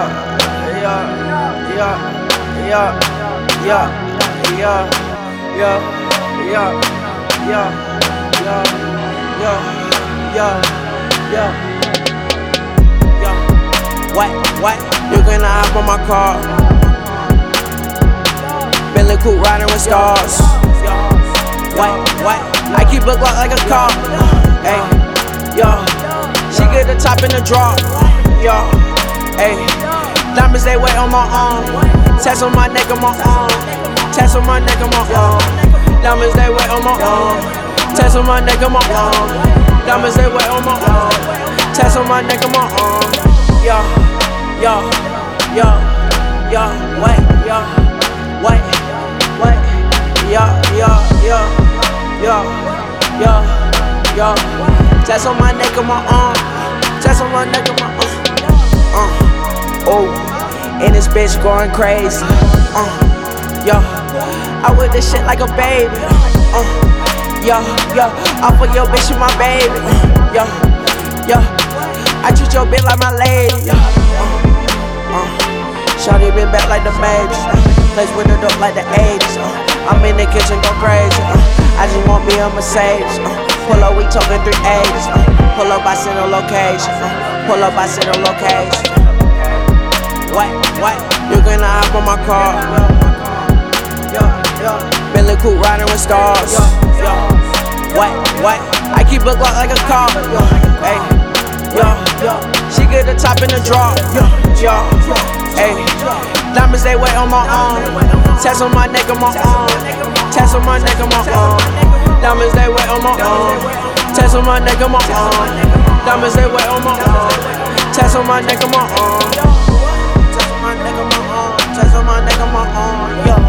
What? You gonna hop on my car? Bentley coupe riding with stars. What? I keep a Glock like a car. Hey, yo, she get the top in the draw. Yo, hey, diamonds they wait on my arm. Tats on my neck and my arm. Tats on my neck and my arm. Diamonds they wait on my arm. Tats on my neck and my arm. Diamonds they wait on my arm. Tats on my neck and my arm. Yo, wait, tats on my neck and my arm. Tats on my neck and my arm. Oh, and this bitch going crazy. I whip this shit like a baby. I fuck your bitch with my baby. I treat your bitch like my lady. Shawty been back like the Matrix. Place with the dope like the 80s. I'm in the kitchen go crazy. I just want me a Mercedes. Pull up, we talking 380s. Pull up, I send a location. Pull up, I send a location. What? You gonna hop on my car? Bentley coupe riding with stars. What? I keep a Glock like a car. Hey, she get the top in the draw. Hey, diamonds they wait on my arm. Tats on my neck and my arm. Tats on my neck and my arm. Diamonds they wait on my arm. Tats on my neck and my arm. Diamonds they wait on my arm. Tats on my neck and my arm. Tats on my neck and my arm. Tats on my neck and my arm.